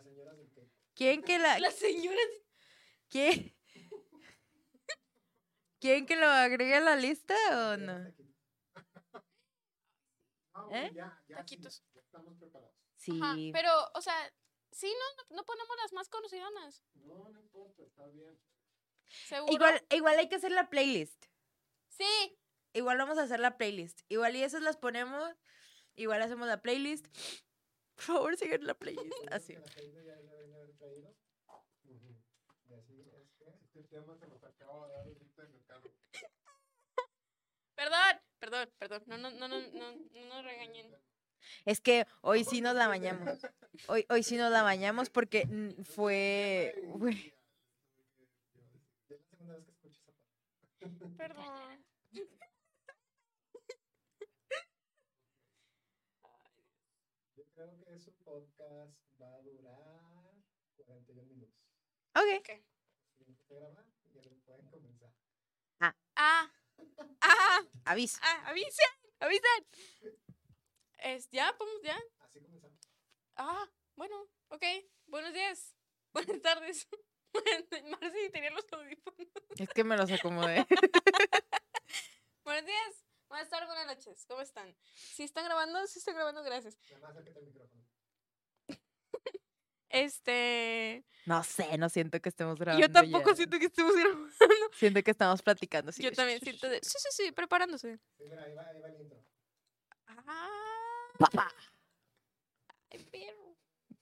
señoras del K-pop. ¿Quieren que la... Las señoras... ¿Quién? ¿Quieren que lo agregue a la lista o no? No, ¿Eh? ya, Taquitos. sí, ya estamos preparados. Sí. Ajá, pero, o sea, sí, no ponemos las más conocidas. No importa, está bien. ¿Seguro? Igual hay que hacer la playlist. Sí. Igual vamos a hacer la playlist. Igual y esas las ponemos. Igual hacemos la playlist. Por favor, sigan la playlist. Así. Que la gente ya le venía a haber traído. Y así es que este tema se nos acaba de dar ahorita en el carro. Perdón. No nos regañen. Es que hoy sí nos la bañamos. Hoy sí nos la bañamos porque fue... Ya es la segunda vez que escucho esa parte. Perdón. Yo creo que su podcast va a durar 41 minutos. Ok. Si empieza a grabar, ya lo pueden comenzar. Aviso. Avisen. Ya, podemos, ya. Así comenzamos. Bueno, ok. Buenos días. Buenas tardes. Marci tenía los audífonos. Es que me los acomodé. Buenos días. Buenas tardes, buenas noches. ¿Cómo están? Si están grabando, gracias. Nada más acércate al micrófono. No sé, no siento que estemos grabando. Yo tampoco ya. siento que estemos grabando. Siento que estamos platicando. Sí. Yo también siento de... Sí, preparándose. Sí, mira, ahí va el intro. Papá. Ay, perro.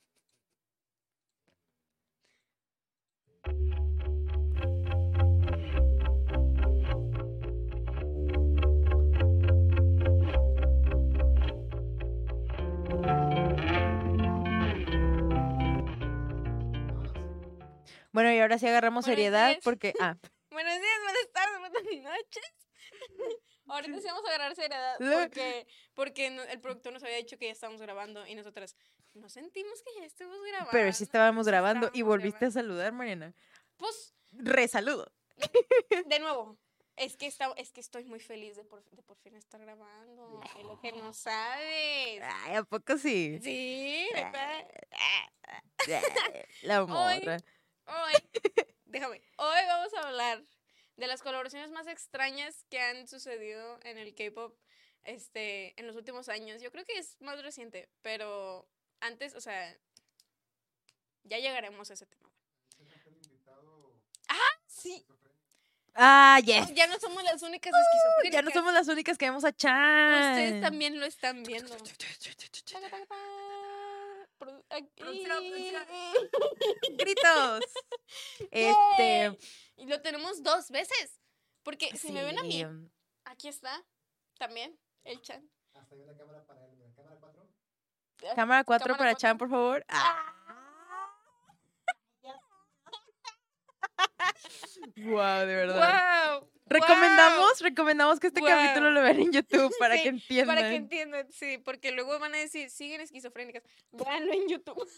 Bueno, y ahora sí agarramos Buenos seriedad días. porque... Buenos días, buenas tardes, buenas noches. Ahorita sí vamos a agarrar seriedad porque el productor nos había dicho que ya estábamos grabando y nosotras no sentimos que ya estemos grabando. Pero sí estábamos Sí grabando y estábamos volviste grabando. a saludar, Mariana. Pues, Resaludo. de nuevo, es que estoy muy feliz de por fin estar grabando. Es lo que no sabes. Ay, ¿a poco sí? Sí, neta. La morra. Hoy vamos a hablar de las colaboraciones más extrañas que han sucedido en el K-pop en los últimos años. Yo creo que es más reciente, pero antes, o sea, ya llegaremos a ese tema. Sí. Yes. Ya no somos las únicas esquizofrénicas. Ya no somos las únicas que vemos a Chan. Ustedes también lo están viendo. Gritos. Y lo tenemos 2 veces. Porque si me ven a mí, Sí. aquí está también el Chan. Hasta ahí la cámara para él. Mira, cámara 4. Cámara 4 Cámara para 4. Chan, por favor. Wow, de verdad. Wow. Recomendamos que este capítulo lo vean en YouTube para Sí, que entiendan. Para que entiendan, sí, porque luego van a decir, siguen esquizofrénicas. Véanlo en YouTube.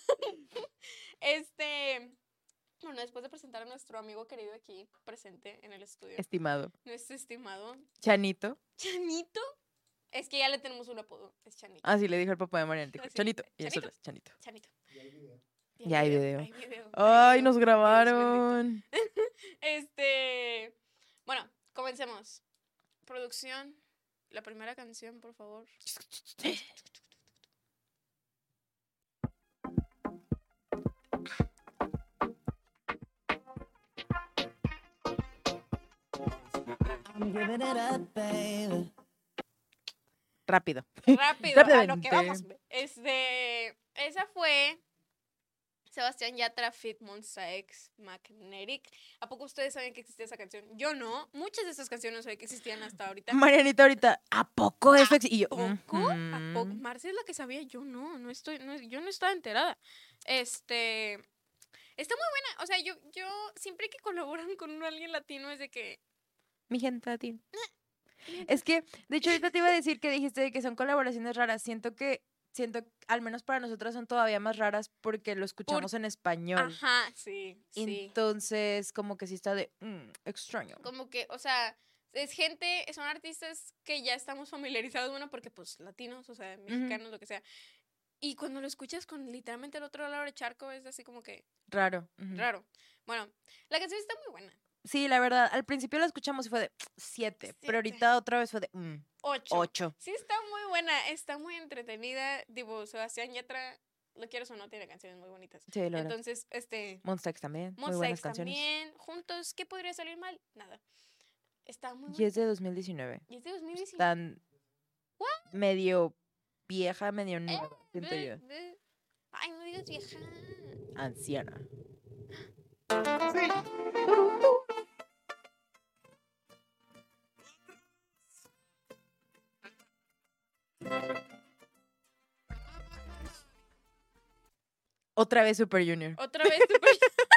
Bueno, después de presentar a nuestro amigo querido aquí presente en el estudio, Estimado. nuestro estimado Chanito. Chanito, es que ya le tenemos un apodo, es Chanito. Así le dijo el papá de Mariana. Dijo, Así, Chanito. Y Chanito. nosotros, Chanito. Chanito. Y hay video. Ya hay video. Hay video. Ay, nos Dios grabaron. bendito. Bueno, comencemos. Producción, la primera canción, por favor. Rápido. Rápido, a lo que Rápidamente. vamos. Esa fue Sebastián Yatra feat. Monsta X Magnetic. ¿A poco ustedes saben que existía esa canción? Yo no. Muchas de esas canciones no sabía que existían hasta ahorita. Marianita ahorita, ¿a poco eso existe? Y yo, ¿Poco? ¿A poco? Marcia es la que sabía, yo no yo no estaba enterada. Está muy buena, o sea, yo siempre que colaboran con alguien latino es de que... Mi gente latina. Es que, de hecho, ahorita te iba a decir que dijiste de que son colaboraciones raras. Siento, al menos para nosotras son todavía más raras porque lo escuchamos en español. Ajá, sí. Entonces, como que sí está de extraño. Como que, o sea, son artistas que ya estamos familiarizados, bueno, porque pues latinos, o sea, mexicanos, lo que sea. Y cuando lo escuchas con literalmente el otro lado del charco, es así como que Raro. Ujú. raro. Bueno, la canción está muy buena. Sí, la verdad, al principio la escuchamos y fue de 7, pero ahorita otra vez fue de 8. 8. Sí, está muy buena, está muy entretenida. Digo, Sebastián Yatra, lo quieres o no, tiene canciones muy bonitas. Sí, la verdad. Entonces, Monsta X también, muy Monsta buenas X canciones. también, juntos, ¿qué podría salir mal? Nada. Está muy Y es buena. de 2019. Y es de 2019. Están medio vieja, medio nueva, siento yo. Ay, no digas vieja. Anciana. Otra vez Super Junior. Otra vez Super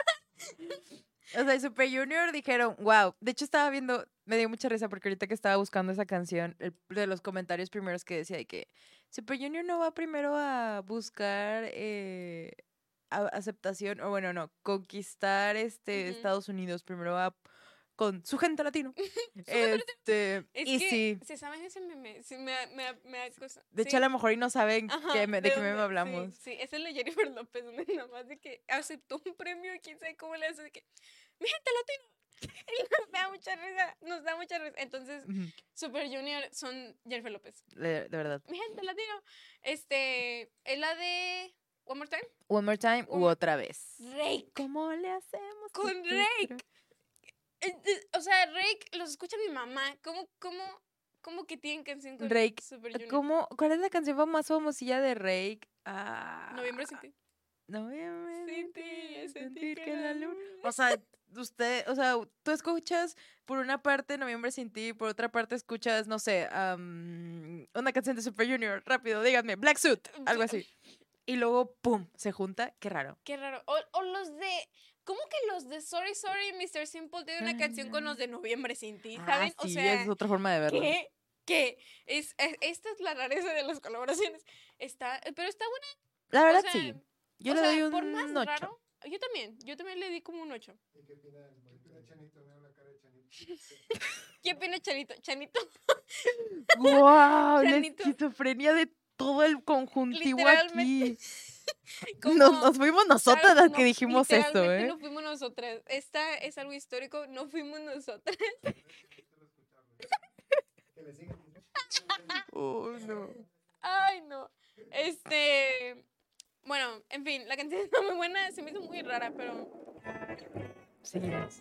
O sea, Super Junior dijeron, wow. De hecho, estaba viendo, me dio mucha risa porque ahorita que estaba buscando esa canción, de los comentarios primeros que decía de que Super Junior no va primero a buscar aceptación, o bueno, no, conquistar Ujú. Estados Unidos, primero va con su gente latino. Es y que, sí, ¿se saben ese meme? Sí, de hecho a lo mejor y no saben Ajá, de qué dónde? meme hablamos. Sí, es el de Jennifer López, donde nada más de que aceptó un premio y quién sabe cómo le hace de que, mi gente latino. Y nos da mucha risa, nos da mucha risa. Entonces, Ujú, Super Junior son Jennifer López. de verdad. Mi gente latino. Es la de One More Time. One more time u One- otra vez. Rake. ¿Cómo le hacemos? Con Rake. O sea, Rake los escucha mi mamá. ¿Cómo que tienen canción con Rake, Super Junior? ¿cuál es la canción más famosilla de Rake? Noviembre sin ti. Noviembre Sin ti, es sentir que la luna. O sea, tú escuchas por una parte Noviembre sin ti, por otra parte escuchas, no sé, una canción de Super Junior, rápido, díganme, Black Suit, algo así. Y luego, pum, se junta, qué raro. Qué raro. O los de. ¿Cómo que los de Sorry Sorry Mr. Simple tienen una canción con los de Noviembre sin ti? ¿Saben? Sí, O sea, esa es otra forma de verlo. ¿qué? Esta es la rareza de las colaboraciones. Pero está buena. La verdad, o sea, sí. Yo o le sea, doy por más un 8. raro. Yo también le di como un 8. ¿Y qué opina del bonito de Chanito? Veo la cara de Chanito. ¿Qué opina Chanito? Chanito, ¡Wow! La Chanito. esquizofrenia de todo el conjuntivo Literalmente. aquí. Como- Nos fuimos nosotras las no, que dijimos esto, literalmente ¿eh? no fuimos nosotras. Esta es algo histórico, no fuimos nosotras. Que le sigan. Oh, no. Ay, no. Bueno, en fin, la canción está muy buena, se me hizo muy rara, pero Seguimos.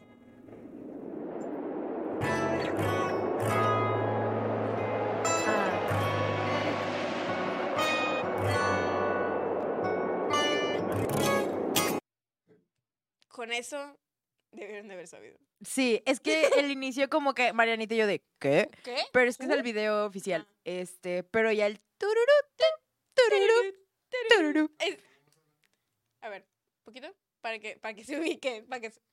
con eso debieron de haber sabido. Sí, es que el inicio como que Marianita y yo de ¿qué? ¿Qué? Pero es que es el video oficial. Ajá. Pero ya el tururú, tururú. A ver, poquito para que se ubique, para que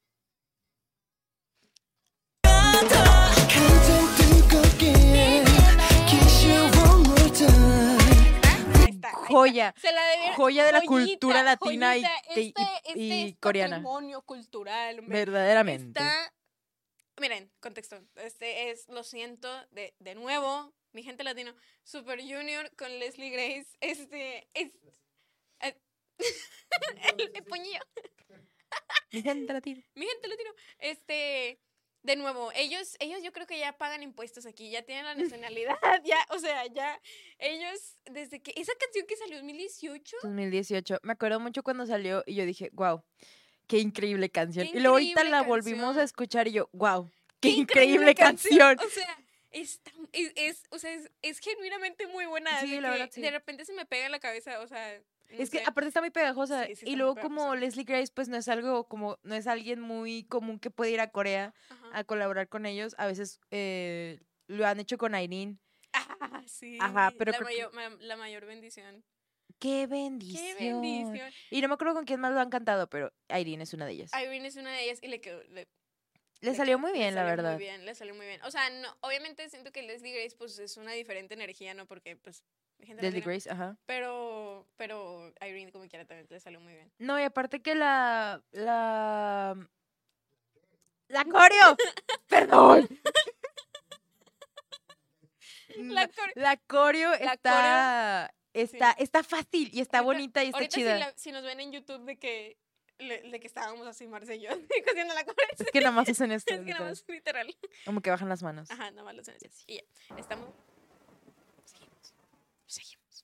Ahí está. Joya. Se la debieron. Joya de la Joyita, cultura latina y- joyita. y Es coreana. patrimonio cultural, hombre. Verdaderamente. Miren, contexto. Lo siento, de nuevo, mi gente latino, Super Junior con Leslie Grace, el puñillo, Mi gente latina. mi gente latino, de nuevo, ellos yo creo que ya pagan impuestos aquí, ya tienen la nacionalidad, ya, o sea, ya, ellos, desde que, esa canción que salió en 2018, 2018. Me acuerdo mucho cuando salió y yo dije, wow, qué increíble canción. Qué Y luego ahorita increíble la volvimos canción. a escuchar y yo, wow, qué ¡qué increíble canción. O sea, es genuinamente muy buena. Sí, de la que verdad, sí. De repente se me pega en la cabeza, o sea. no Es que sé. aparte está muy pegajosa. Sí, sí Y está luego muy como pegajosa. Leslie Grace, pues no es algo como, no es alguien muy común que puede ir a Corea Ajá. a colaborar con ellos. A veces lo han hecho con Irene. Ah, sí. Ajá, pero la, creo que- la mayor bendición. ¡Qué bendición! ¡Qué bendición! Y no me acuerdo con quién más lo han cantado, pero Irene es una de ellas. Irene es una de ellas y le quedó. Le salió muy le bien, la salió verdad. Muy bien, le salió muy bien. O sea, no, obviamente siento que Leslie Grace, pues, es una diferente energía, ¿no? Porque, pues, mi gente Leslie latina. Grace, ajá. Pero Irene, como quiera, también le salió muy bien. No, y aparte que la coreo. Perdón. La La coreo La está Está fácil y está Ahorita- bonita y está Ahorita chida. si nos ven en YouTube de que estábamos así, Marce y yo, cosiendo la cabeza. Es que nada más hacen esto. Es que nada literal. más, literal. Como que bajan las manos. Ajá, nada más lo hacen así. Y ya, estamos... Seguimos.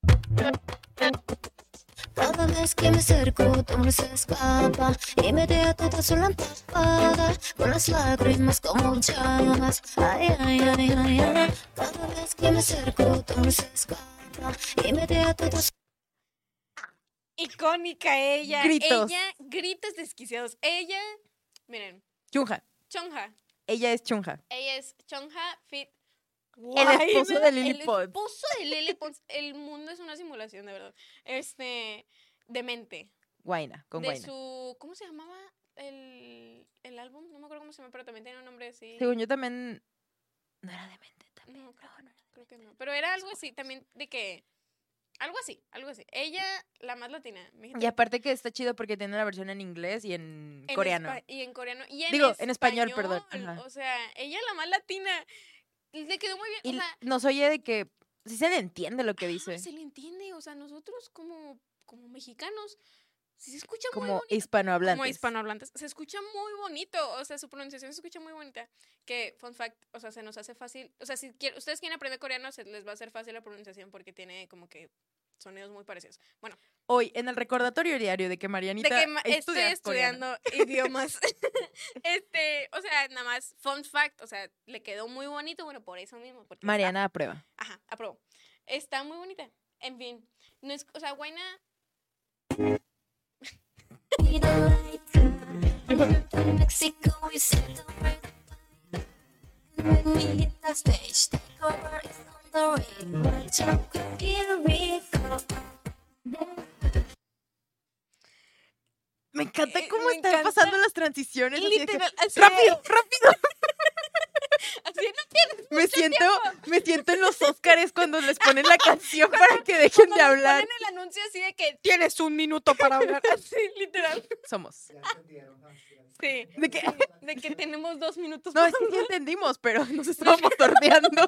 Cada vez que me acerco, tu amor se escapa y me deja toda sola empapada con las lágrimas como llamas. Ay, ay, ay, ay, ay. Cada vez que me acerco, tu amor se escapa y me deja toda sola. Icónica ella. Gritos. Ella, gritos desquiciados. Ella, miren, Chunja. Chongha. Ella es Chunja. Ella es Chongha Fit. El esposo de Lily El Pons. esposo de Lily Pons. El mundo es una simulación, de verdad. Demente. Guaina, con De Guaina. su, ¿cómo se llamaba el álbum? No me acuerdo cómo se llama, pero también tenía un nombre así. Según yo también... No era demente también. No, creo que no. Pero era algo así, también de que... Algo así. Ella, la más latina. Y aparte que está chido porque tiene la versión en inglés y en coreano. Y en coreano. Y en Digo, en español, perdón. Ajá. O sea, ella la más latina. Le quedó muy bien. Y o sea, nos oye de que sí se le entiende lo que dice. se le entiende. O sea, nosotros como mexicanos, sí se escucha muy Como bonito. hispanohablantes. Como hispanohablantes. Se escucha muy bonito. O sea, su pronunciación se escucha muy bonita. Que, fun fact, o sea, se nos hace fácil. O sea, si ustedes quieren aprender coreano, se les va a hacer fácil la pronunciación porque tiene como que sonidos muy parecidos. Bueno, Hoy, en el recordatorio diario de que Marianita de que estoy estudia coreano. estudiando idiomas. O sea, nada más, fun fact, o sea, le quedó muy bonito, bueno, por eso mismo. Porque Mariana aprueba. Ajá, aprobó. Está muy bonita. En fin, no es, o sea, Guayna, Mexico, you said don't break the when we hit the stage, take over is on the way. Watch out, here we go. Me encanta cómo me están encanta. pasando las transiciones. así de que, literal, así ¡rápido, rápido! así no tienes Me siento en los Óscares cuando les ponen la canción para que dejen de cuando nos hablar. ponen el anuncio así de que tienes un minuto para hablar. Así, literal. Somos. Ya entendieron. Sí. ¿De qué? De que tenemos 2 minutos No, es que sí entendimos, pero nos estábamos torpeando.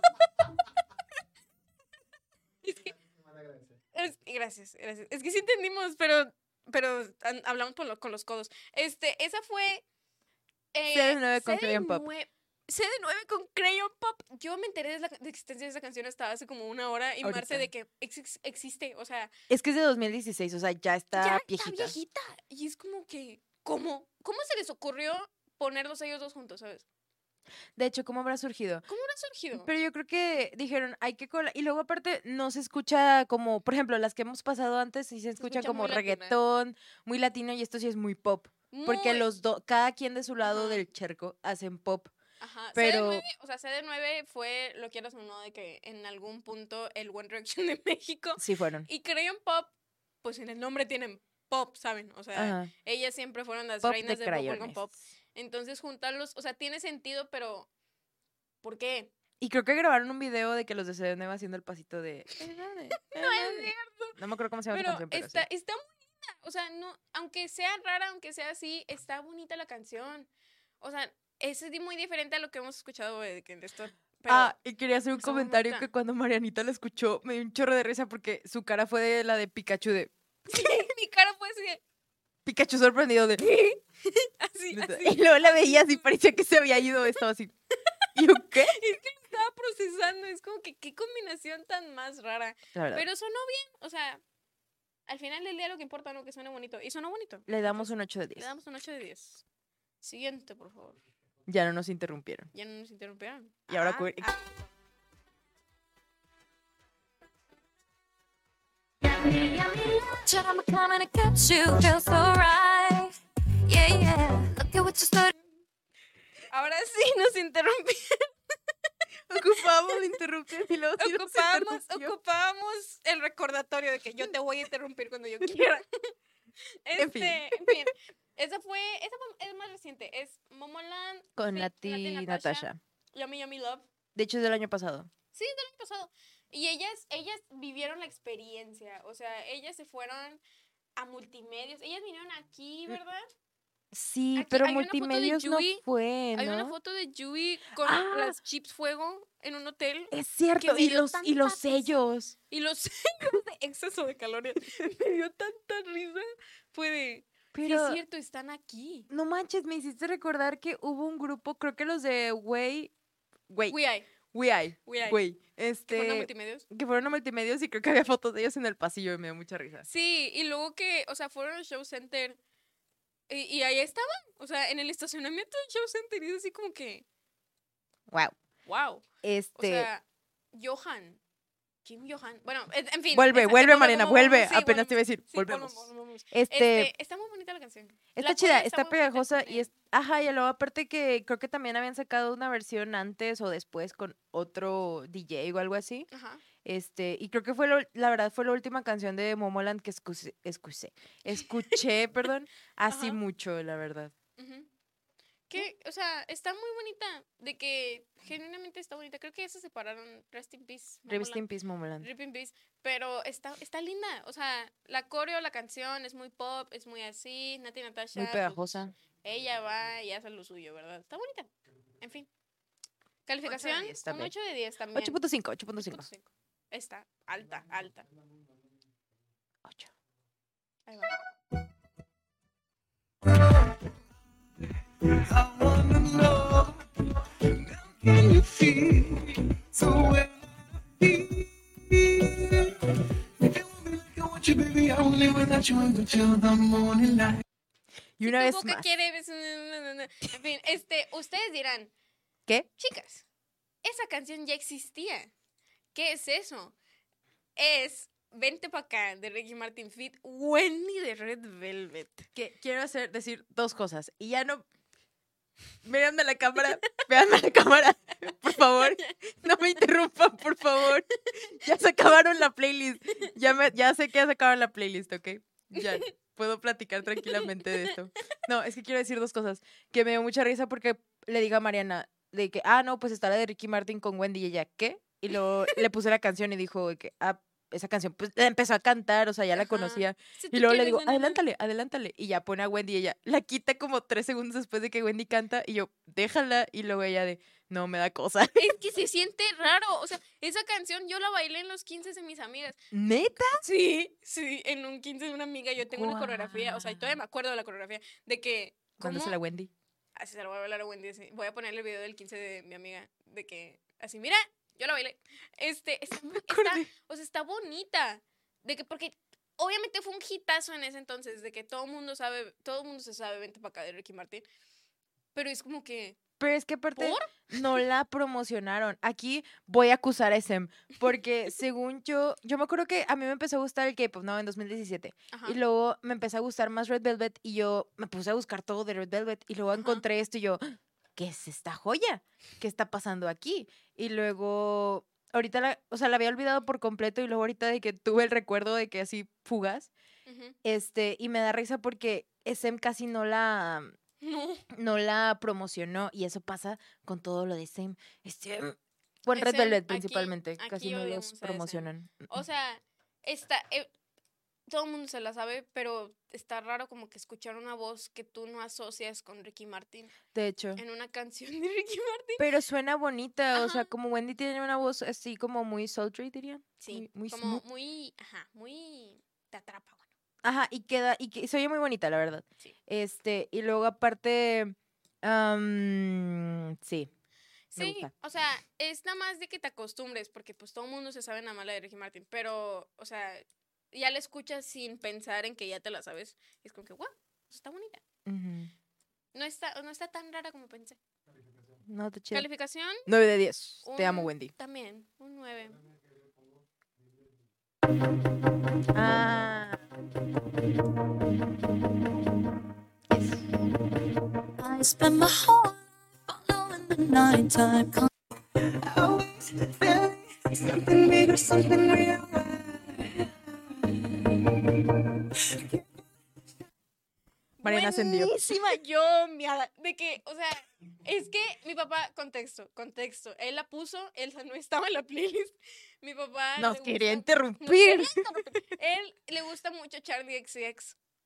Es que- Me van a agradecer. gracias. Es que sí entendimos, pero hablamos con los codos. Esa fue... CD9 con Crayon Pop. CD9 con Crayon Pop. Yo me enteré de la existencia de esa canción hasta hace como una hora y Ahorita. Marce de que existe. O sea, Es que es de 2016, o sea, ya está ya viejita. está viejita. Y es como que, ¿cómo se les ocurrió ponerlos ellos dos juntos, sabes? De hecho, ¿cómo habrá surgido? ¿Cómo habrá surgido? Pero yo creo que dijeron, hay que colar. Y luego, aparte, no se escucha como, por ejemplo, las que hemos pasado antes, sí se escucha escucha como muy latina. reggaetón, muy latino, y esto sí es muy pop. Porque Muy- los dos, cada quien de su lado Ajá. del charco hacen pop. Ajá, pero- CD9, o sea, CD9 fue, lo quieras o no, de que en algún punto el One Direction de México. Sí fueron. Y Crayon Pop, pues en el nombre tienen pop, ¿saben? O sea, Ajá. ellas siempre fueron las Pop reinas de de Bubblegum crayones. Pop. Entonces juntarlos, o sea, tiene sentido, pero ¿por qué? Y creo que grabaron un video de que los de CD9 haciendo el pasito de... No es cierto. No me acuerdo cómo se llama Pero esa canción, pero está, sí. está bonita. O sea, no, aunque sea rara, aunque sea así, está bonita la canción. O sea, es muy diferente a lo que hemos escuchado de que de esto. Pero Ah, y quería hacer un está muy comentario bonita. que cuando Marianita la escuchó, me dio un chorro de risa porque su cara fue de la de Pikachu, de mi cara fue así, Pikachu sorprendido de... así, Neta. así. Y luego la veía así, parecía que se había ido, estaba así. ¿Y yo qué? Es que lo estaba procesando, es como que qué combinación tan más rara. La verdad. Pero sonó bien, o sea, al final del día lo que importa, ¿no? Que suene bonito. Y sonó bonito. Le damos un 8 de Le 10. damos un 8 de 10. Siguiente, por favor. Ya no nos interrumpieron. Ya no nos interrumpieron. Y ahora cu- Yummy, yummy lunch, I'm coming to catch you. Feels so right. Yeah, yeah. Look at what you started. Ahora sí nos interrumpieron. Ocupábamos interrumpir y luego sí nos interrumpió. Ocupábamos el recordatorio de que yo te voy a interrumpir cuando yo quiera. En fin. En fin. Esa fue, es más reciente. Es Momoland Con feat. Nati Natasha. Yummy Yummy Love. De hecho, es del año pasado. Sí, del año pasado. Y ellas vivieron la experiencia. O sea, ellas se fueron a multimedios. Ellas vinieron aquí, ¿verdad? Sí, Aquí pero hay una foto de multimedios no Yui, fue, Hay una ¿no? foto de Yui con ¡Ah! las chips fuego en un hotel. Es cierto, me y dio los tanta risa. sellos. Y los sellos de exceso de calorías. Me dio tanta risa. Fue de. Sí, Pero es cierto, están aquí. no manches, me hiciste recordar que hubo un grupo, creo que los de Güey, We hay. güey, Que fueron a multimedios. que fueron a multimedios y creo que había fotos de ellos en el pasillo y me dio mucha risa. Sí, y luego que, o sea, fueron al Show Center. Y ahí estaban. O sea, en el estacionamiento del Show Center. Y es así como que. Wow. Wow. O sea, Johan. Kim Johan. Bueno, en fin. Vuelve, Mariana, vuelve. Sí, Apenas te iba a volvemos. decir, Sí, volvemos. volvemos. Este, Está muy bonita la canción. está La chida, corea está muy bonita pegajosa con y él. ajá, y luego aparte que creo que también habían sacado una versión antes o después con otro DJ o algo así. Ajá. Y creo que la verdad fue la última canción de Momoland que escuché, perdón, así Ajá. mucho, la verdad. Ujú. Que, o sea, está muy bonita. De que genuinamente está bonita. Creo que ya se separaron. Rest in peace. Rest in Momoland. peace, Momoland. Rip in peace. Pero está linda. O sea, la coreo, la canción es muy pop, es muy así. Nati Natasha. Muy pues, pegajosa. ella va y hace lo suyo, ¿verdad? Está bonita. En fin. Calificación, 10 un también. 8 de 10 también. 8.5, 8.5. 8.5. Está alta, alta. 8. Ahí va. I wanna know, can you feel so well? If you want me like I want you, baby, I won't live without you until the morning light. Y Si una tu vez boca más. quiere... En fin, ustedes dirán, ¿Qué? chicas, esa canción ya existía. ¿Qué es eso? Es Vente pa' acá de Ricky Martin feat. Wendy de Red Velvet. Que quiero decir dos cosas. Y ya no. Véanme a la cámara. Véanme a la cámara. Por favor. No me interrumpan, por favor. Ya se acabaron la playlist. Ya sé que ya se acabaron la playlist, ¿ok? Ya. Puedo platicar tranquilamente de esto. No, es que quiero decir dos cosas. Que me dio mucha risa porque le digo a Mariana de que, no, pues está la de Ricky Martin con Wendy y ella, ¿qué? Y luego le puse la canción y dijo de que, esa canción, pues la empezó a cantar, o sea, ya la Ajá. conocía. Si Y tú luego le quieres, digo, na, na, na. adelántale, adelántale. Y ya pone a Wendy y ella la quita como 3 segundos después de que Wendy canta. Y yo, déjala. Y luego ella de, no, me da cosa. Es que se siente raro. O sea, esa canción yo la bailé en los 15 de mis amigas. ¿Neta? Sí, en un 15 de una amiga yo tengo una coreografía. O sea, y todavía me acuerdo de la coreografía. De que, ¿cómo? Mándasela a Wendy. Así se la voy a bailar a Wendy. Así. Voy a ponerle el video del 15 de mi amiga. De que, así, mira, yo la bailé. O sea, está bonita. De que, porque obviamente fue un hitazo en ese entonces. De que todo el mundo se sabe Vente pa' acá de Ricky Martin. Pero es como que, Pero es que aparte ¿por? no la promocionaron. Aquí voy a acusar a SM. Porque según yo me acuerdo que a mí me empezó a gustar el K-pop, ¿no? En 2017. Ajá. Y luego me empezó a gustar más Red Velvet y yo me puse a buscar todo de Red Velvet y luego Ajá. encontré esto y yo, ¿qué es esta joya? ¿Qué está pasando aquí? Y luego, ahorita, la había olvidado por completo y luego ahorita de que tuve el recuerdo de que así fugaz, Ujú. y me da risa porque SM casi no la promocionó y eso pasa con todo lo de SM. Con Red SM, Velvet aquí- principalmente, aquí casi no odiamos los a SM. promocionan. O sea, todo el mundo se la sabe, pero está raro como que escuchar una voz que tú no asocias con Ricky Martin De hecho. en una canción de Ricky Martin. Pero suena bonita, o sea, Ajá. como Wendy tiene una voz así como muy sultry, dirían. Sí, muy como smooth. muy te atrapa, bueno. Ajá, y se oye muy bonita, la verdad. Sí. Y luego aparte, sí. Me Sí, gusta. o sea, es nada más de que te acostumbres, porque pues todo el mundo se sabe nada más la de Ricky Martin, pero, o sea, ya la escuchas sin pensar en que ya te la sabes. Y es como que, wow, está bonita. Ujú. No está tan rara como pensé. No, está chido. Calificación, 9 de 10. Te amo, un- Wendy. también, un 9. Ah. Yes. I spend my whole life following the nighttime. Always feeling something bigger, something real. Mariana ascendió. Buenísima, de que, o sea, es que mi papá, contexto, él la puso, él no estaba en la playlist, mi papá Nos le quería gusta- interrumpir. nos quería interrumpir. Él le gusta mucho Charlie XCX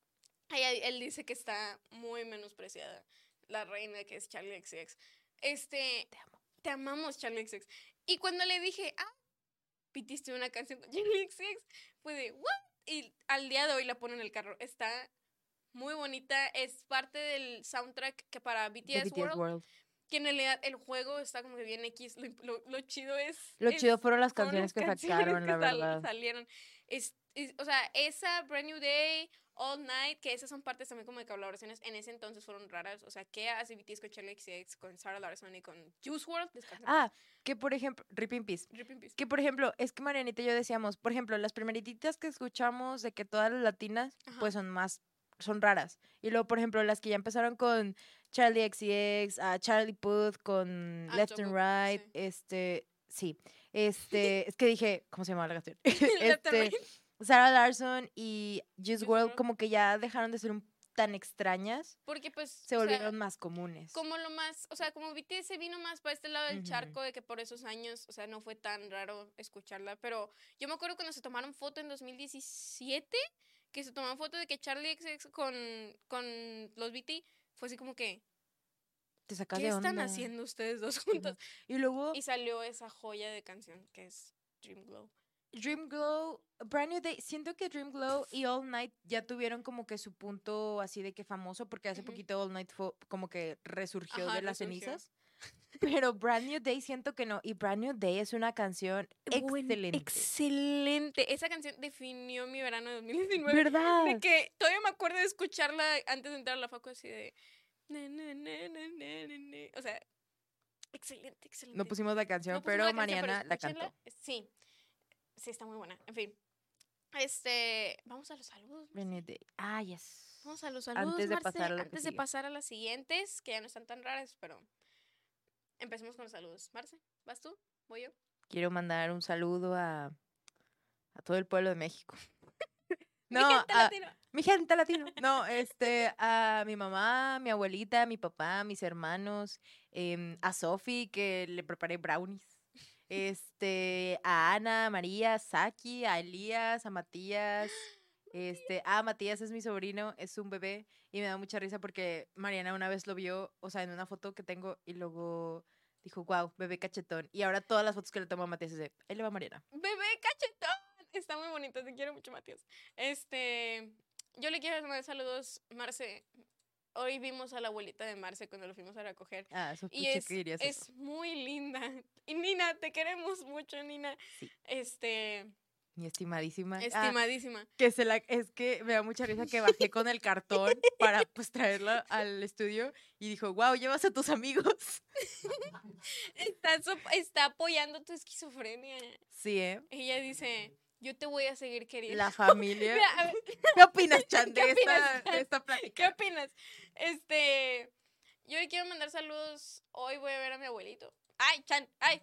Él dice que está muy menospreciada la reina que es Charlie XCX. Te amamos, Charlie XCX. Y cuando le dije, pitiste una canción con Charlie XCX, fue de, ¿what? Y al día de hoy la pone en el carro. Está muy bonita. Es parte del soundtrack que para de BTS, BTS World. que en realidad el juego está como que bien X. Lo chido es... Lo chido fueron las fueron canciones que las sacaron, la que verdad. salieron. O sea, esa Brand New Day, All Night, que esas son partes también como de colaboraciones, en ese entonces fueron raras. O sea, ¿qué hace BTS con Charlie XCX, con Sarah Larson y con Juice WRLD? Que por ejemplo, Rip in Peace. Rip in peace. Que por ejemplo, es que Marianita y yo decíamos, por ejemplo, las primeritas que escuchamos de que todas las latinas, Ajá. pues son raras. Y luego, por ejemplo, las que ya empezaron con Charlie XCX, Charlie Puth, con Left and Jungkook, Right, sí. Es que dije, ¿cómo se llama la canción? Left and Right. Sarah Larson y Juice Juice WRLD WRLD. como que ya dejaron de ser tan extrañas, Porque pues, se o sea, volvieron más comunes. como lo más, o sea, como BTS vino más para este lado del Ujú. charco, de que por esos años, o sea, no fue tan raro escucharla, pero yo me acuerdo cuando se tomaron foto en 2017, que se tomaron foto de que Charlie XX con los BT, fue así como que, Te sacas ¿qué de están onda. haciendo ustedes dos juntos? Y luego Y salió esa joya de canción que es Dream Glow. Dream Glow, Brand New Day, siento que Dream Glow y All Night ya tuvieron como que su punto así de que famoso, porque hace Ujú. poquito All Night fue como que resurgió Ajá, de las resurgió. cenizas. Pero Brand New Day siento que no. Y Brand New Day es una canción excelente. Excelente. Esa canción definió mi verano de 2019. ¿Verdad? De que todavía me acuerdo de escucharla antes de entrar a la facu así de... O sea, excelente, excelente. No pusimos la canción, No pusimos pero la canción, Mariana la escúchenla. cantó. Sí, sí, está muy buena. En fin. Vamos a los saludos. Brand New Day. Yes. Vamos a los saludos, Antes de Marce, pasar a lo que antes de sigue. pasar a las siguientes, que ya no están tan raras, pero empecemos con los saludos. Marce, ¿vas tú? ¿Voy yo? Quiero mandar un saludo a todo el pueblo de México. Mi gente latina. Mi gente latino. No, a mi mamá, mi abuelita, mi papá, mis hermanos, a Sofi, que le preparé brownies. A Ana, a María, a Saki, a Elías, a Matías. Matías es mi sobrino, es un bebé y me da mucha risa porque Mariana una vez lo vio, o sea, en una foto que tengo y luego dijo, wow, bebé cachetón. Y ahora todas las fotos que le tomo a Matías es de, ahí le va Mariana. Bebé cachetón. Está muy bonito, te quiero mucho, Matías. Yo le quiero mandar saludos, Marce. Hoy vimos a la abuelita de Marce cuando lo fuimos a recoger. Sospeché Y que dirías eso. es muy linda. Y Nina, te queremos mucho, Nina. Sí. Mi estimadísima. Estimadísima. Es que me da mucha risa que bajé con el cartón para pues traerla al estudio y dijo, wow, llevas a tus amigos. Está apoyando tu esquizofrenia. Sí, Ella dice, yo te voy a seguir queriendo. la familia. Mira, a ver, ¿Qué opinas, Chan, ¿Qué de opinas, Chan? esta ¿qué plática? opinas? Yo le quiero mandar saludos. Hoy voy a ver a mi abuelito. ¡Ay, Chan! ¡Ay!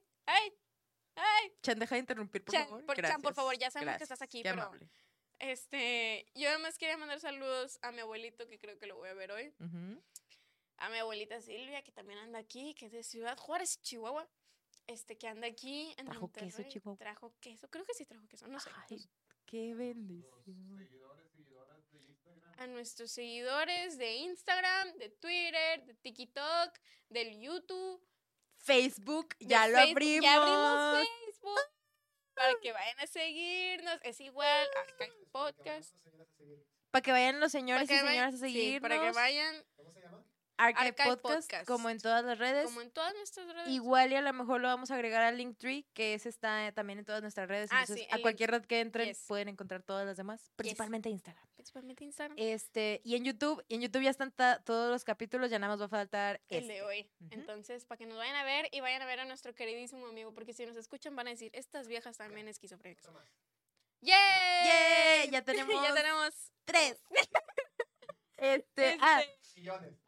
Chan, deja de interrumpir, por Chan, favor. Chan, por favor, ya sabemos que Gracias, estás aquí, qué pero... amable. Yo además quería mandar saludos a mi abuelito, que creo que lo voy a ver hoy. Ujú. A mi abuelita Silvia, que también anda aquí, que es de Ciudad Juárez, Chihuahua. Que anda aquí en ¿Trajo queso, Monterrey. Chihuahua? Trajo queso, creo que sí trajo queso, no sé. Ay, qué bendición. Seguidoras de Instagram. A nuestros seguidores de Instagram, de Twitter, de TikTok, del YouTube. Facebook, de ya lo Facebook. abrimos. Ya abrimos Facebook. Para que vayan a seguirnos. Es igual, Archive Podcast. Para que vayan los señores y Para que señoras a sí, seguirnos. para que vayan, ¿Cómo se llama? Archive Archive Podcast, Podcast. como en todas las redes. como en todas nuestras redes. Igual y a lo mejor lo vamos a agregar al Linktree, que ese está también en todas nuestras redes. Ah, Entonces, sí, a el cualquier red que entren Yes. pueden encontrar todas las demás, principalmente Instagram. Principalmente Instagram. Y en YouTube ya están todos los capítulos, ya nada más va a faltar El de hoy. Ujú. Entonces, para que nos vayan a ver y vayan a ver a nuestro queridísimo amigo, porque si nos escuchan van a decir, estas viejas también esquizofrénicas. ¡Yay! ¡Yay! Ya tenemos ya tenemos 3. Este, millones.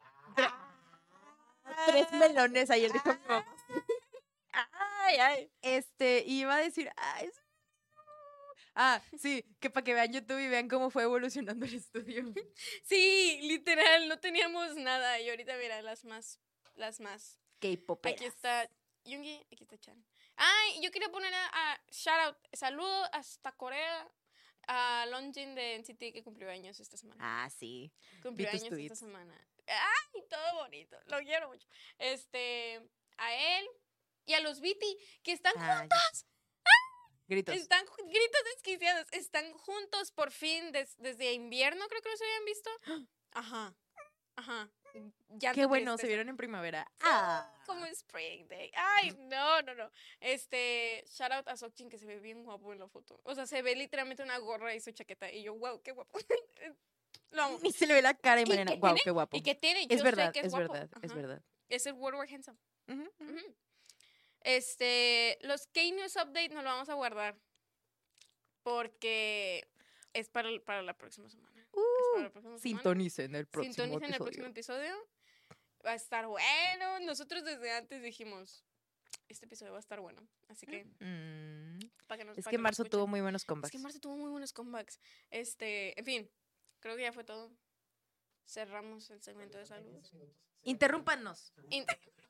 3 melones, ayer dijo mi mamá. Ay. Iba a decir, sí, que para que vean YouTube y vean cómo fue evolucionando el estudio. Sí, literal, no teníamos nada. Y ahorita, mira, las más. K-pop. Aquí está Yoongi, aquí está Chan. Ay, yo quería poner a shout out, saludo hasta Corea. A Longjin de NCT que cumplió años esta semana. Ah, sí. Cumplió vi tus años esta tweets. semana. ¡Ay, todo bonito! Lo quiero mucho. A él y a los BT, que están Ah, gritos. Están gritos desquiciados. Están juntos por fin desde invierno, creo que los habían visto. Ajá. Ajá. Llanto Qué bueno, se tristeza. vieron en primavera. Ah. Como Spring Day. Ay, no. Shout out a Seokjin, que se ve bien guapo en la foto. O sea, se ve literalmente una gorra y su chaqueta. Y yo, wow, qué guapo. Lo amo. Ni se le ve la cara y ¿Y Mariana. qué Wow, tiene? qué guapo. ¿Y qué tiene? Yo Es sé verdad, que es guapo. verdad, es Ajá. verdad. Es el World War Handsome. Ujú, ujú. Ujú. Los K-News Update nos lo vamos a guardar. Porque es para la próxima semana. Es para la próxima semana. Sintonicen el próximo Sintonicen el episodio. próximo episodio. Va a estar bueno. Nosotros desde antes dijimos, este episodio va a estar bueno. Así que, para que nos Es para que lo marzo tuvo escuchen. muy buenos Es comebacks. que marzo tuvo muy buenos comebacks. En fin, creo que ya fue todo. Cerramos el segmento de salud. Interrúmpanos. In-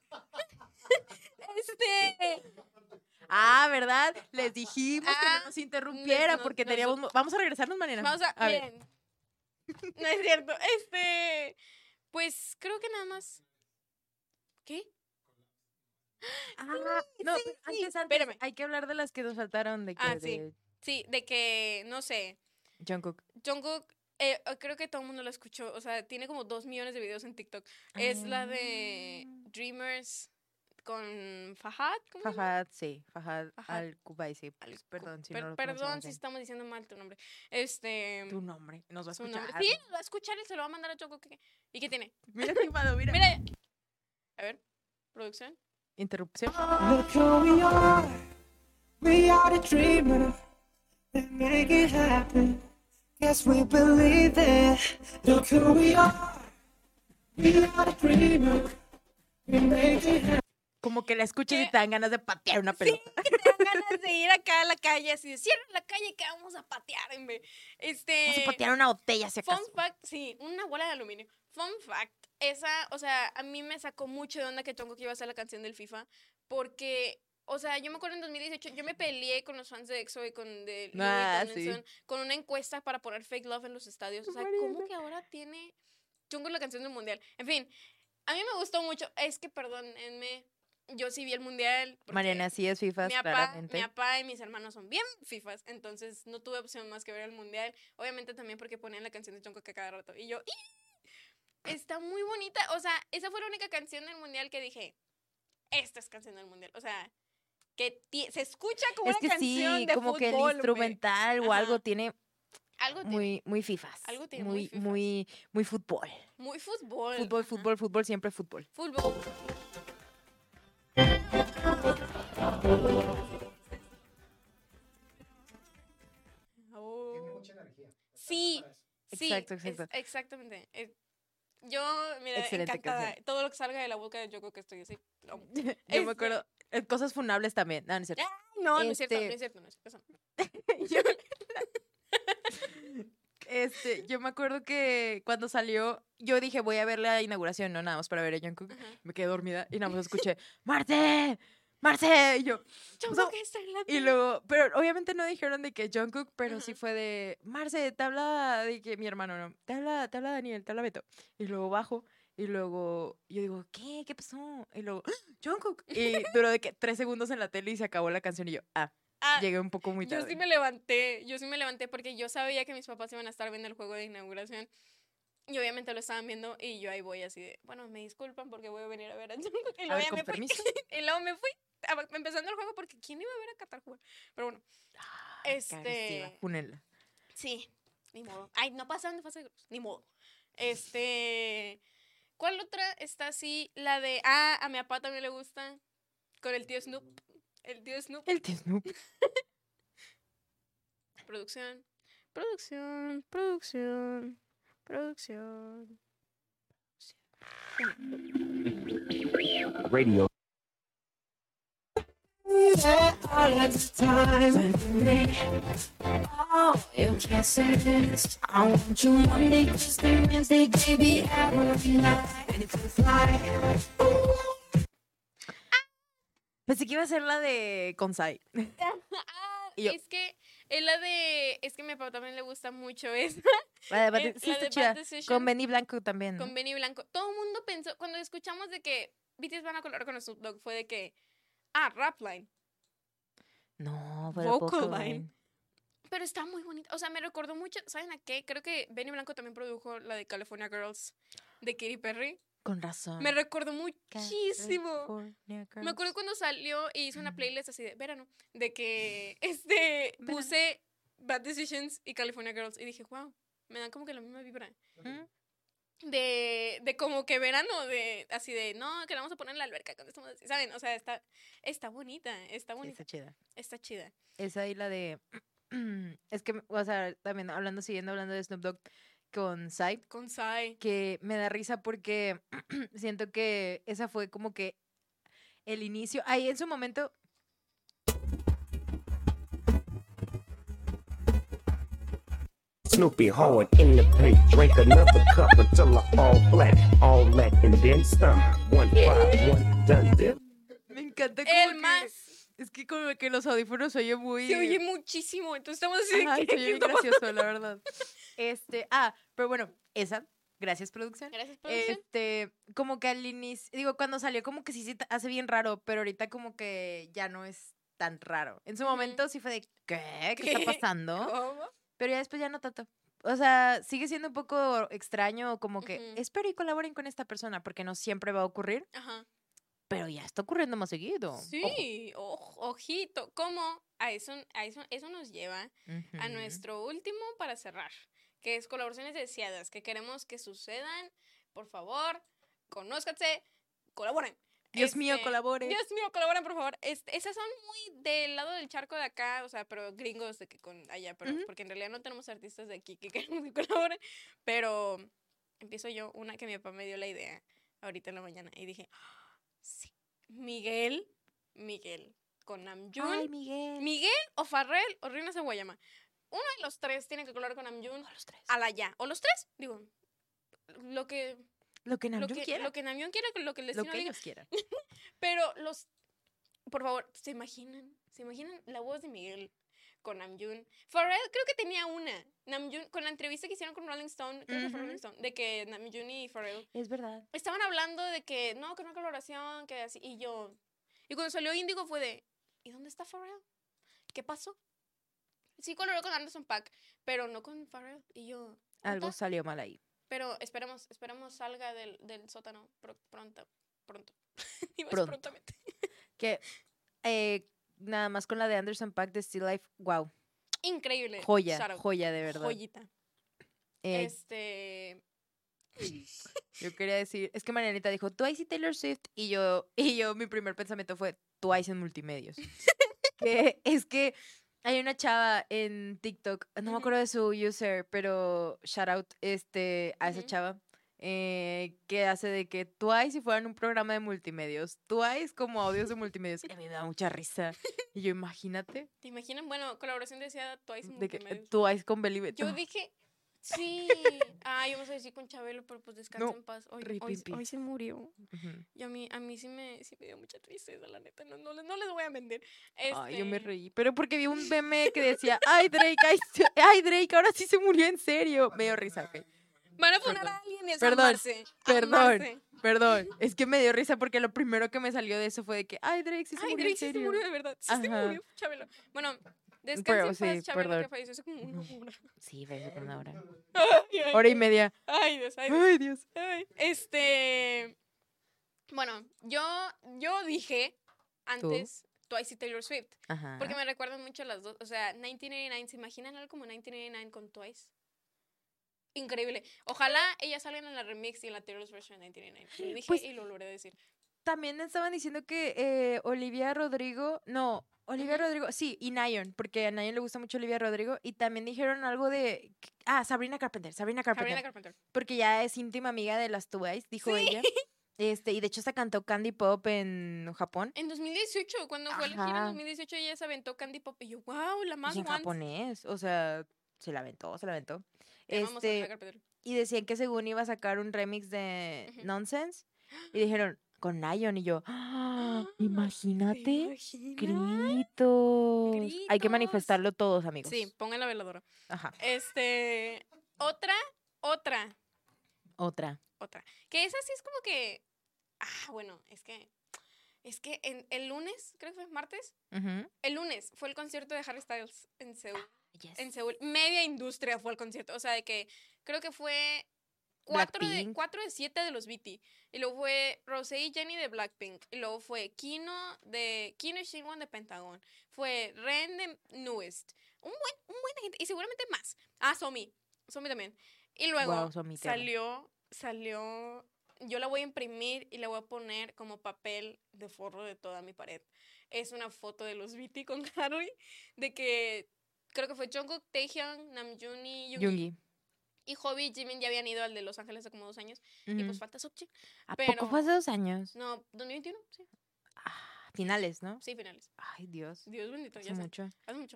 Ah, ¿verdad? Les dijimos que Ah, no nos interrumpiera no, porque no, teníamos... Vamos a regresarnos, Mariana. Vamos a ver. miren. No es cierto. Pues creo que nada más. ¿Qué? Ah, no, sí, pero sí. antes, Espérame. hay que hablar de las que nos faltaron de que Ah, sí. de Sí, de que, no sé, Jungkook. Jungkook, creo que todo el mundo lo escuchó. O sea, tiene como 2 millones de videos en TikTok. Es la de Dreamers con Fahad. ¿Cómo se llama? Fahad, sí. Fahad Fahad. Al-Kubaisi. Perdón si no lo Perdón pronunciamos si bien. estamos diciendo mal tu nombre. Tu nombre. Nos va a Su escuchar. nombre. Sí, lo va a escuchar y se lo va a mandar a Jungkook. ¿Y qué tiene? Mira, timado, mira. Mira. A ver, producción. Interrupción. Look who we are. We are the dreamers that make it happen. Yes, we believe it. Look who we are. We are the dreamers that make it happen. Como que la escuchas y ¿Qué? te dan ganas de patear una pelota. Que te dan ganas de ir acá a la calle, así de cierra la calle que vamos a patear, en vez. Vamos a patear una botella, si Fun acaso. fact, sí, una bola de aluminio. Fun fact, o sea, a mí me sacó mucho de onda que Jungkook iba a hacer la canción del FIFA, porque, o sea, yo me acuerdo en 2018, yo me peleé con los fans de EXO y con de Louis Ah, Tomlinson con una encuesta para poner Fake Love en los estadios. O sea, ¿cómo que ahora tiene Jungkook la canción del mundial? En fin, a mí me gustó mucho. Es que, perdónenme, yo sí vi el mundial. porque Mariana sí es FIFA, claramente. mi papá y mis hermanos son bien FIFAs, entonces no tuve opción más que ver el mundial. Obviamente también porque ponían la canción de Jungkook a cada rato. Y yo, ¡ih! Está muy bonita. O sea, esa fue la única canción del mundial que dije, esta es canción del mundial. O sea, que se escucha como Es una que canción sí, de como que el fútbol, güey. instrumental o algo Ajá. tiene Algo tiene. muy FIFAs. Algo tiene muy muy, fifas. muy fútbol. Muy fútbol. Fútbol, siempre fútbol. Fútbol. Oh. Tiene mucha energía. Sí, sí, Exacto, exacto. Exactamente. Yo, mira, Excelente encantada. canción. Todo lo que salga de la boca de Jungkook que estoy así. lo amo. Yo Este- me acuerdo, cosas funables también. No, no es cierto. No, no es cierto, no Este- es cierto, no es cierto. Eso no. Yo me acuerdo que cuando salió, yo dije, voy a ver la inauguración, no nada más para ver a Jungkook. Ajá. Me quedé dormida y nada más escuché, ¡Marce! ¡Marce! Y yo, Jungkook está en la y tele. luego, pero obviamente no dijeron de que Jungkook, pero sí Ajá. fue de, Marce, te habla de que mi hermano, no, te habla Daniel, te habla Beto. Y luego bajo, y luego yo digo, ¿qué? ¿Qué pasó? Y luego, ¡Ah! Jungkook. Y duró de que 3 segundos en la tele y se acabó la canción y yo, llegué un poco muy Yo tarde. sí me levanté porque yo sabía que mis papás iban a estar viendo el juego de inauguración. Y obviamente lo estaban viendo y yo ahí voy así de, bueno, me disculpan porque voy a venir a ver a Jungkook. Y A luego ver, ya con me fui. permiso. Y luego me fui empezando el juego porque ¿quién iba a ver a Qatar jugar? Pero bueno, Qué agresiva, fúnenla. sí, ni modo. Ay, no pasaron de fase de grupos, ni modo. ¿Cuál otra está así? La de, a mi papá también le gusta, con el tío Snoop. El tío Snoop. El tío Snoop. Producción. Radio. Yeah, all of the time. Oh, you can't say this. I want you Monday, Tuesday, Wednesday, baby, every night. And if you fly, Pensé que iba a ser la de Konsai. Ah, Y yo- es que Es la de. Es que a mi papá también le gusta mucho esa. La de Bad, Es sí la está de chida. Bad Decisions. Con Benny Blanco también, ¿no? Con Benny Blanco. Todo el mundo pensó. Cuando escuchamos de que BTS van a colaborar con Snoop Dogg, fue de que. Rapline. No, fue de Vocal Vocal Line. Line. Pero está muy bonita. O sea, me recordó mucho. ¿Saben a qué? Creo que Benny Blanco también produjo la de California Girls de Katy Perry. Con razón. Me recordó muchísimo. California Me acuerdo Girls. cuando salió y hizo una playlist así de verano, de que Verano. puse Bad Decisions y California Girls y dije, wow, me dan como que la misma vibra. ¿Mm? De como que verano, de así de, no, que la vamos a poner en la alberca cuando estamos así, ¿saben? O sea, está bonita, está Sí, bonita, está chida. está chida. Esa y la de... es que, o sea, también siguiendo hablando de Snoop Dogg con Psy, Con Psy. que me da risa porque siento que esa fue como que el inicio. Ahí en su momento... Snoopy hard in the paint, drink another cup until I fall flat, all that and then some. 1 5 1 done dip. Me encanta como El que... más. Es que como que los audífonos se oye muy... Se oye muchísimo, entonces estamos así de Ajá, que, y se oye ¿qué bien está pasando? gracioso, la verdad. Pero bueno, esa, gracias producción. Gracias, producción. Como que al inicio, digo, cuando salió como que sí se hace bien raro, pero ahorita como que ya no es tan raro. En su Ujú. momento sí fue de, ¿qué? ¿Qué está ¿Qué? pasando? ¿Cómo? Pero ya después ya no tanto. O sea, sigue siendo un poco extraño, como que Ujú. espero y colaboren con esta persona, porque no siempre va a ocurrir, Ajá. pero ya está ocurriendo más seguido. Ojo. Sí, ojito. ¿Cómo? Eso nos lleva a Ujú. nuestro último para cerrar, que es colaboraciones deseadas, que queremos que sucedan. Por favor, conózcanse, colaboren. Dios mío, colaboren. Dios mío, colaboren, por favor. Esas son muy del lado del charco de acá, o sea, pero gringos de que con allá, pero Ujú. porque en realidad no tenemos artistas de aquí que queremos que colaboren. Pero empiezo yo, una que mi papá me dio la idea ahorita en la mañana y dije, sí, Miguel, con Namjoon. Ay, Miguel. Miguel o Farrell o Rina Sawayama. Uno de los tres tiene que colaborar con Namjoon Los tres. a la ya. O los tres, digo, lo que Lo que Namjoon quiera. lo que Namjoon quiera, lo que el Lo destino que diga. ellos quieran. Pero por favor, ¿se imaginan la voz de Miguel con Namjoon? Farrell creo que tenía una. Namjoon, con la entrevista que hicieron con Rolling Stone, creo que fue Ujú. Rolling Stone, de que Namjoon y Farrell Es verdad. estaban hablando de que no, que una colaboración, que así, y cuando salió Índigo fue de, ¿y dónde está Farrell? ¿Qué pasó? Sí colaboró con Anderson .Paak, pero no con Farrell, y yo, ¿dónde Algo está? salió mal ahí. Pero esperemos salga del sótano pronto. Iba a decir Pronto. prontamente. Que nada más con la de Anderson .Paak de Still Life, wow, Increíble. joya, Shout out. joya de verdad. Joyita. Eh, Yo quería decir, es que Marianita dijo Twice y Taylor Swift y yo mi primer pensamiento fue Twice en multimedios. Que es que hay una chava en TikTok, no me Ujú. acuerdo de su user, pero shout out a esa Ujú. chava que hace de que Twice si fueran un programa de multimedios, Twice como audios de multimedios. Y a mí me da mucha risa. Y yo, imagínate, ¿Te imaginan? Bueno, colaboración deseada Twice en de que multimedios. Twice con Believe It. Yo Oh, dije, sí. Íbamos a decir con Chabelo, pero pues descansa No, en paz. rip in peace. Hoy se murió. ujú. Y a mí sí me dio mucha tristeza, la neta. No les voy a mentir. Ay, yo me Este, reí. Pero porque vi un meme que decía, ay, Drake, ay, Drake, ahora sí se murió en serio. Me dio risa, ok. Van a poner a alguien y a Perdón, amarse. perdón. Perdón, es que me dio risa porque lo primero que me salió de eso fue de que, ay, Drake sí se Ay, murió Drake en sí se serio. murió de verdad. Sí se Ajá. murió, Chabelo. Bueno, descansa Pero en paz, sí, Chabelo, perdón. que falleció hace como una hora. Sí, parece por una hora. Ay, ay, Hora y media. Ay, Dios, ay, Dios. Ay, Dios. Ay. Bueno, yo dije antes Twice y Taylor Swift, Ajá. porque me recuerdan mucho las dos. O sea, 1989, ¿se imaginan algo como 1989 con Twice? Increíble. Ojalá ellas salgan en la remix y en la Taylor's version de 1989. Lo dije Pues, y lo volveré a decir. También estaban diciendo que Olivia Rodrigo, sí, y Nayon, porque a Nayon le gusta mucho Olivia Rodrigo, y también dijeron algo de, Sabrina Carpenter, Sabrina Carpenter. porque ya es íntima amiga de las Twice, dijo ella. Y de hecho se cantó Candy Pop en Japón. En 2018, cuando fue la gira en Ajá. 2018, ella se aventó Candy Pop y yo, wow, la más Y en once. japonés, o sea, se la aventó. Te amamos, Sabrina Carpenter. Y decían que según iba a sacar un remix de Ujú. Nonsense, y dijeron, con Nayon. Y yo, imagínate. Imagina. Gritos. Hay que Gritos. manifestarlo todos, amigos. Sí, pongan la veladora. Ajá. Otra. Que esa sí es como que. Bueno, es que el lunes, creo que fue martes. Ujú. El lunes fue el concierto de Harry Styles en Seúl. Yes. En Seúl. Media industria fue el concierto. O sea, de que creo que fue 4 Blackpink. de 7 de los BT. Y luego fue Rosé y Jenny de Blackpink. Y luego fue Kino y Shinwon de Pentagon. Fue Ren de Newest. Un buen de gente. Y seguramente más. Somi. Somi también. Y luego Guau, Somi, te amo. salió. Yo la voy a imprimir y la voy a poner como papel de forro de toda mi pared. Es una foto de los BT con Harry. De que creo que fue Jungkook, Taehyung, Namjoon y Yoongi. Y Hobby y Jimin ya habían ido al de Los Ángeles hace como 2 años. Y Ujú. pues falta Subchi. ¿A pero- poco fue hace 2 años? No, 2021, sí. Finales, ¿no? Sí, finales. Ay, Dios. Dios bendito, Hace ya sé. mucho. Hace mucho.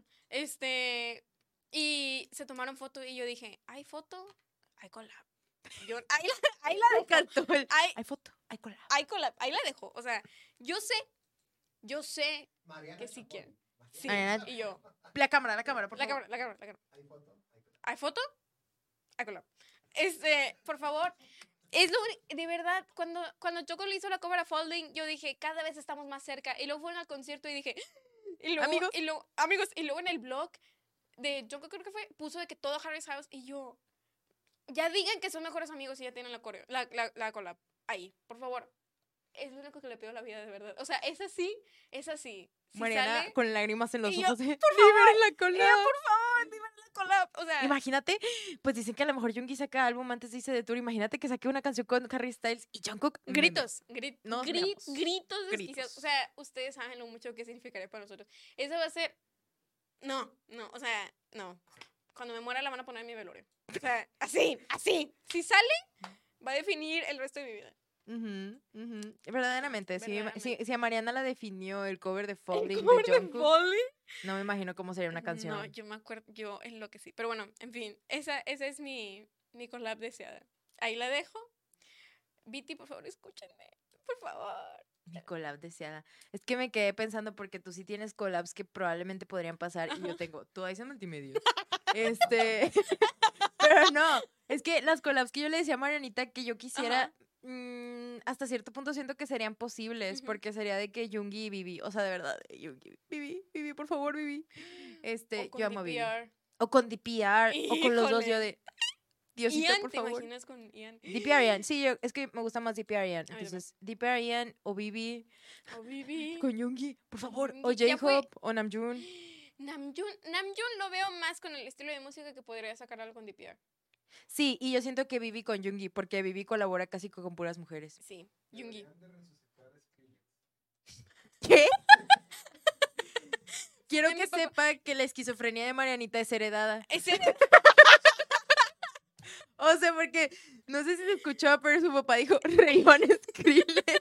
Y se tomaron foto y yo dije, ¿hay foto? Hay collab. Yo, ahí la dejo. Cantó el- Hay, Hay foto, hay collab. hay collab. Ahí la dejo. O sea, yo sé Mariana que sí Chacón. quieren. Sí. Mariana- Y yo, La cámara, por la favor. cámara. Hay foto. ¿Hay foto? Hay collab. Por favor. Es lo único, de verdad, cuando Choco le hizo la cover a Folding, yo dije, cada vez estamos más cerca. Y luego fueron al concierto y dije, y luego, Amigos. y luego en el blog de Choco, creo que fue, puso de que todo Harry's House. Y yo, ya digan que son mejores amigos y ya tienen la collab. Ahí, por favor. Es lo único que le pido a la vida, de verdad. O sea, es así. Si Mariana sale, con lágrimas en los y yo, ojos. por Liberen favor, la y yo, collab. por favor, dime la collab. O sea, Imagínate, pues dicen que a lo mejor Yoongi saca álbum antes de irse de tour. Imagínate que saque una canción con Harry Styles y Jungkook. gritos, Nos gritos miramos. desquiciados. O sea, ustedes saben lo mucho que significaría para nosotros. Eso va a ser. No, o sea, no. Cuando me muera la van a poner en mi velorio. O sea, así. Si sale, va a definir el resto de mi vida. Ujú, ujú. Verdaderamente, Verdaderamente. si a Mariana la definió el cover de Falling ¿El cover de de Jungkook, Folly? no me imagino cómo sería una canción. No, yo me acuerdo, yo enloquecí. Pero bueno, en fin, esa es mi collab deseada. Ahí la dejo. Viti, por favor, escúchenme. Por favor. Mi collab deseada. Es que me quedé pensando porque tú sí tienes collabs que probablemente podrían pasar y yo tengo Twice en multimedia. Pero no, es que las collabs que yo le decía a Marianita que yo quisiera, hasta cierto punto siento que serían posibles Ujú. porque sería de que Yoongi y Vivi, o sea, de verdad, Yoongi, Vivi, por favor, Vivi. O con Yo amo a Vivi. DPR. O con DPR, o con los dos, yo Híjole. de Diosito, Ian, por ¿te favor. imaginas con Ian? DPR Ian, sí, es que me gusta más DPR Ian. también. Entonces, DPR Ian o Vivi O Vivi. con Yoongi, por favor. O Yoongi, ya fue. J-Hope o Namjoon. Namjoon lo veo más con el estilo de música que podría sacar algo con DPR. Sí, y yo siento que Vivi con Yoongi, porque Vivi colabora casi con puras mujeres. Sí, Yoongi. Deberían de resucitar a Skrillex. ¿Qué? Quiero De mi que papá. sepa que la esquizofrenia de Marianita es heredada. Ese- O sea, porque no sé si se escuchó, pero su papá dijo Ray-Ban Skrillex.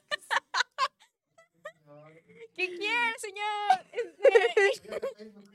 No, ¿Qué quiere, señor? ya de Facebook.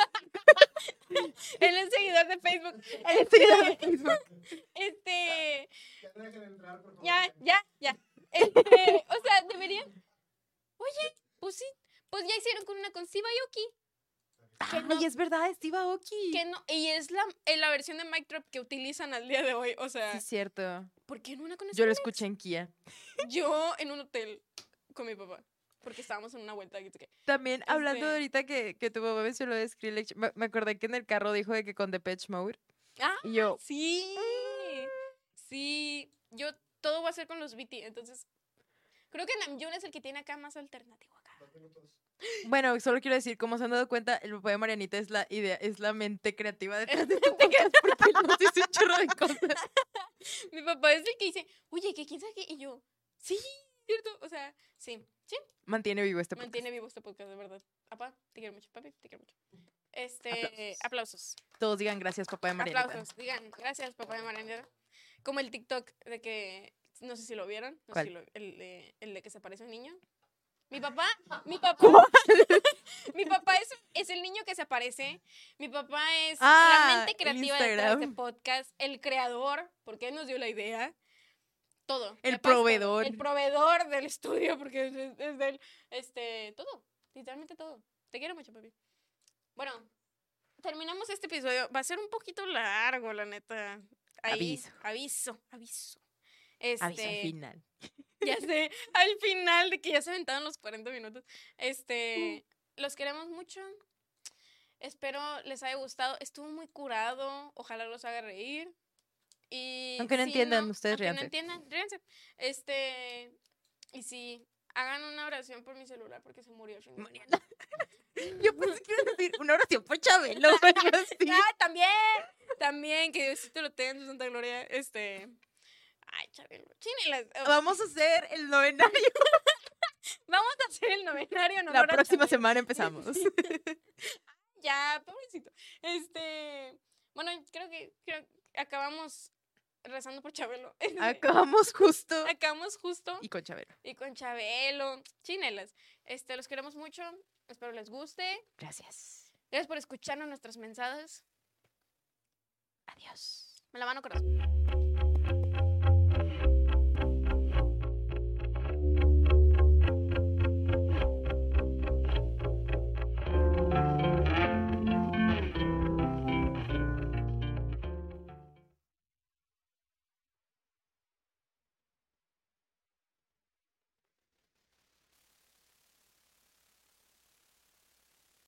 Él es seguidor de Facebook. El seguidor de Facebook. Ya dejen entrar, por favor. Ya. O sea, deberían. Oye, pues sí. Pues ya hicieron con una con Siva Yoki. Que no- Ay, es verdad, Steve Aoki. Que no, y es la versión de Mic Drop que utilizan al día de hoy. O sea, Sí, es cierto. ¿por qué no una con Yo lo Skrillex? escuché en Kia. Yo en un hotel con mi papá. Porque estábamos en una vuelta. Que sé qué. También, hablando de Este- ahorita que tu papá mencionó de Skrillex, me acordé que en el carro dijo de que con Depeche Mode. Ah, Y yo, sí. Sí. Yo todo va a ser con los BT. Entonces, creo que Namjoon es el que tiene acá más alternativo acá. 2 minutos. bueno, solo quiero decir, como se han dado cuenta, el papá de Marianita es la idea, es la mente creativa detrás de tu podcast, porque él nos dice un chorro de cosas. Mi papá es el que dice, oye, que quién sabe qué. Y yo, sí, ¿cierto? O sea, sí. Mantiene vivo este podcast. Mantiene vivo este podcast, de verdad. Papá, te quiero mucho. Papi, te quiero mucho. Aplausos. Aplausos. Todos digan gracias, papá de Marianita. Aplausos. Digan, gracias, papá de Marianita. Como el TikTok de que, no sé si lo vieron. No sé ¿Cuál? si el de que se parece a un niño. Mi papá mi papá es el niño que se aparece. Mi papá es Ah, la mente el creativa detrás de este Instagram. podcast, el creador, porque él nos dio la idea. todo. El me pagas todo. proveedor. El proveedor del estudio, porque es de él. Todo, literalmente todo. Te quiero mucho, papi. Bueno, terminamos este episodio. Va a ser un poquito largo, la neta. Ahí, aviso. Aviso al final. Ya sé, al final de que ya se aventaron los 40 minutos. Los queremos mucho. Espero les haya gustado. Estuvo muy curado. Ojalá los haga reír. Y Aunque no si entiendan, ustedes aunque ríanse. no entiendan, ríanse. Y si hagan una oración por mi celular porque se murió el fin de semana. Yo pensé que iba a decir una oración por Chabelo o algo así. También, que Diosito lo tenga en su santa gloria. Ay, Chabelo. Chínelas. Vamos a hacer el novenario. Vamos a hacer el novenario en La honor a próxima Chabelo. semana empezamos. Ya, pobrecito. Bueno, creo que acabamos rezando por Chabelo. Acabamos justo. Acabamos justo. Y con Chabelo. Y con Chabelo. Chinelas. Los queremos mucho. Espero les guste. Gracias. Gracias por escucharnos nuestras mensajes. Adiós. Me la mano corazón.